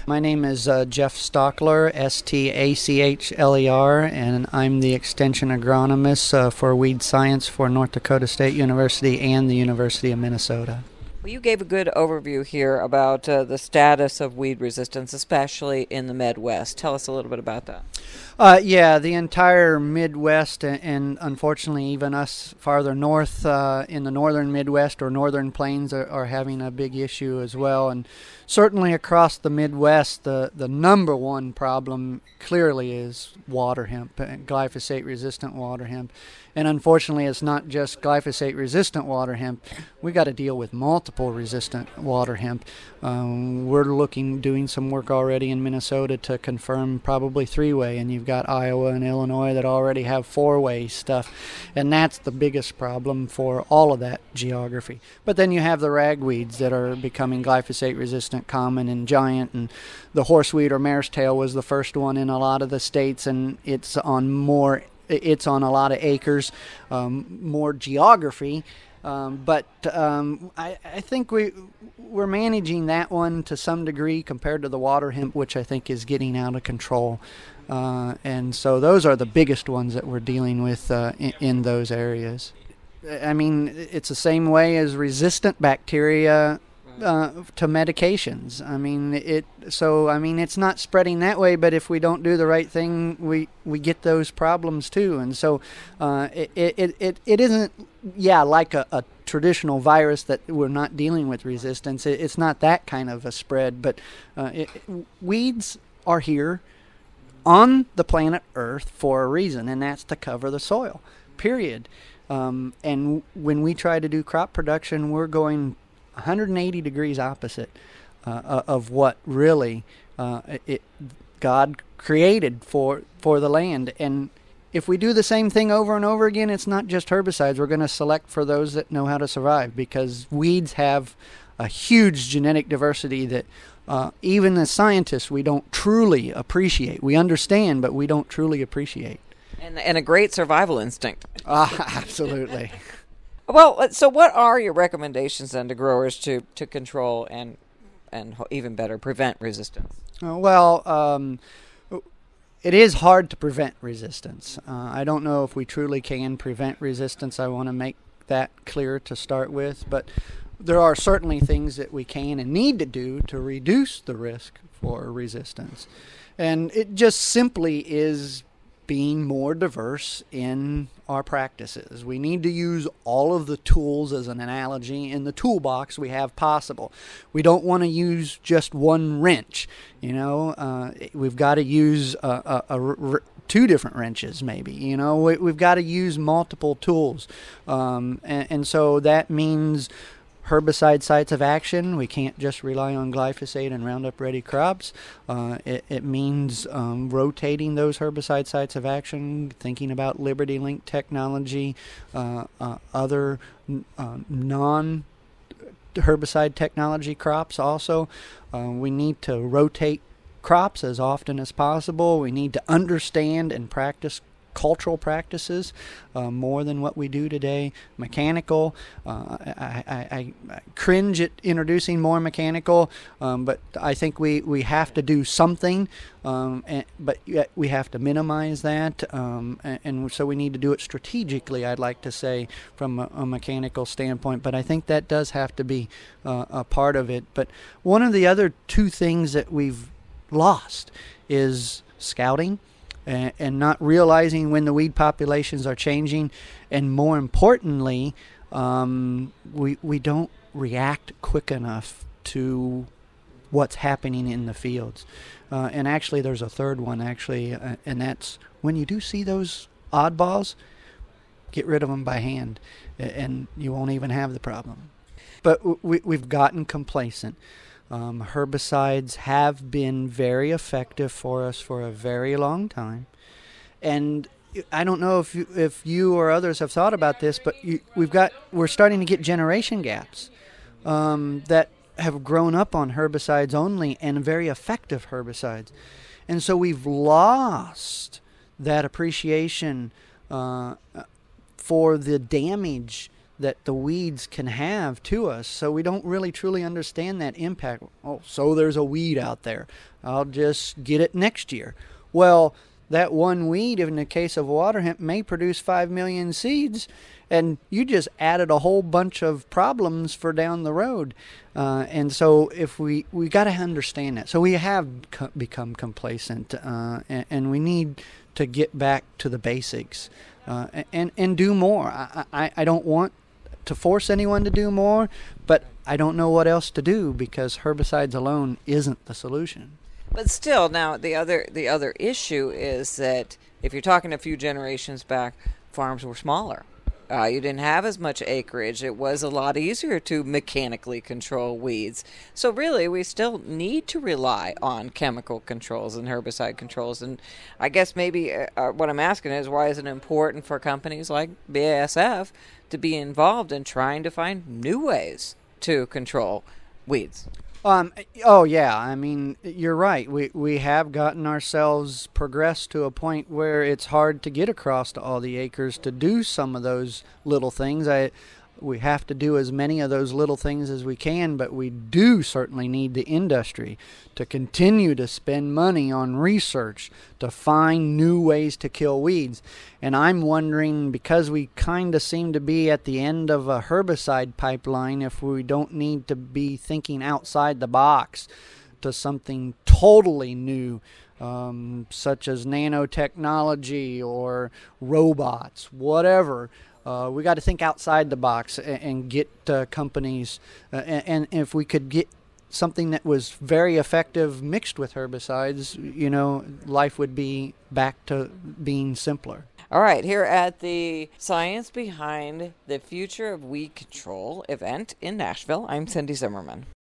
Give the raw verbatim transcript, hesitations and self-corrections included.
My name is uh, Jeff Stockler, S T A C H L E R, and I'm the Extension Agronomist uh, for Weed Science for North Dakota State University and the University of Minnesota. Well, you gave a good overview here about uh, the status of weed resistance, especially in the Midwest. Tell us a little bit about that. Uh, yeah, the entire Midwest, and, and unfortunately even us farther north uh, in the northern Midwest or northern plains are, are having a big issue as well. And certainly across the Midwest, the, the number one problem clearly is water hemp, glyphosate-resistant water hemp. And unfortunately, it's not just glyphosate-resistant water hemp. We got to deal with multiple resistant water hemp. Um, we're looking, doing some work already in Minnesota to confirm probably three-way, and you've got Iowa and Illinois that already have four-way stuff, and that's the biggest problem for all of that geography. But then you have the ragweeds that are becoming glyphosate-resistant, common and giant, and the horseweed or mare's tail was the first one in a lot of the states, and it's on more. It's on a lot of acres, um, more geography, um, but um, I, I think we, we're managing that one to some degree compared to the water hemp, which I think is getting out of control. Uh, and so those are the biggest ones that we're dealing with uh, in, in those areas. I mean, it's the same way as resistant bacteria Uh, to medications. I mean, it. So I mean, it's not spreading that way. But if we don't do the right thing, we, we get those problems too. And so, uh, it, it it it isn't. Yeah, like a, a traditional virus that we're not dealing with resistance. It, it's not that kind of a spread. But uh, it, weeds are here on the planet Earth for a reason, and that's to cover the soil. Period. Um, and when we try to do crop production, we're going one hundred eighty degrees opposite uh, of what really uh, it, God created for for the land. And if we do the same thing over and over again, it's not just herbicides. We're going to select for those that know how to survive, because weeds have a huge genetic diversity that uh, even as scientists we don't truly appreciate. We understand, but we don't truly appreciate. And, and a great survival instinct. Ah, absolutely. Well, so what are your recommendations then to growers to, to control and and even better prevent resistance? Uh, well, um, it is hard to prevent resistance. Uh, I don't know if we truly can prevent resistance. I want to make that clear to start with, but there are certainly things that we can and need to do to reduce the risk for resistance. And it just simply is being more diverse in our practices. We need to use all of the tools, as an analogy, in the toolbox we have possible. We don't want to use just one wrench. You know, uh, we've got to use a, a, a, a two different wrenches, maybe. You know, we, we've got to use multiple tools, um, and, and so that means herbicide sites of action. We can't just rely on glyphosate and Roundup Ready crops. Uh, it, it means um, rotating those herbicide sites of action, thinking about Liberty Link technology, uh, uh, other uh, non herbicide technology crops also. Uh, we need to rotate crops as often as possible. We need to understand and practice cultural practices uh, more than what we do today. Mechanical, uh, I, I, I cringe at introducing more mechanical, um, but I think we, we have to do something, um, and, but yet we have to minimize that, um, and, and so we need to do it strategically, I'd like to say, from a, a mechanical standpoint, but I think that does have to be uh, a part of it. But one of the other two things that we've lost is scouting, and not realizing when the weed populations are changing, and more importantly, um, we we don't react quick enough to what's happening in the fields. Uh, and actually, there's a third one, actually, uh, and that's when you do see those oddballs, get rid of them by hand, and you won't even have the problem. But we, we've gotten complacent. Um, herbicides have been very effective for us for a very long time, and I don't know if you, if you or others have thought about this, but you, we've got we're starting to get generation gaps um, that have grown up on herbicides only and very effective herbicides, and so we've lost that appreciation uh, for the damage that the weeds can have to us, so we don't really truly understand that impact. Oh, so there's a weed out there. I'll just get it next year. Well, that one weed, in the case of water hemp, may produce five million seeds, and you just added a whole bunch of problems for down the road. Uh, and so if we, we got to understand that. So we have co- become complacent, uh, and, and we need to get back to the basics uh, and, and do more. I, I, I don't want to force anyone to do more, but I don't know what else to do, because herbicides alone isn't the solution. But still, now the other the other issue is that if you're talking a few generations back, farms were smaller. Uh, you didn't have as much acreage. It was a lot easier to mechanically control weeds. So really, we still need to rely on chemical controls and herbicide controls. And I guess maybe uh, what I'm asking is, why is it important for companies like B A S F to be involved in trying to find new ways to control weeds? Um, oh, yeah. I mean, you're right. We we have gotten ourselves progressed to a point where it's hard to get across to all the acres to do some of those little things. I we have to do as many of those little things as we can, but we do certainly need the industry to continue to spend money on research to find new ways to kill weeds. And I'm wondering, because we kind of seem to be at the end of a herbicide pipeline, if we don't need to be thinking outside the box to something totally new, um, such as nanotechnology or robots, whatever. Uh, we got to think outside the box and, and get uh, companies, uh, and, and if we could get something that was very effective mixed with herbicides, you know, life would be back to being simpler. All right, here at the Science Behind the Future of Weed Control event in Nashville, I'm Cindy Zimmerman.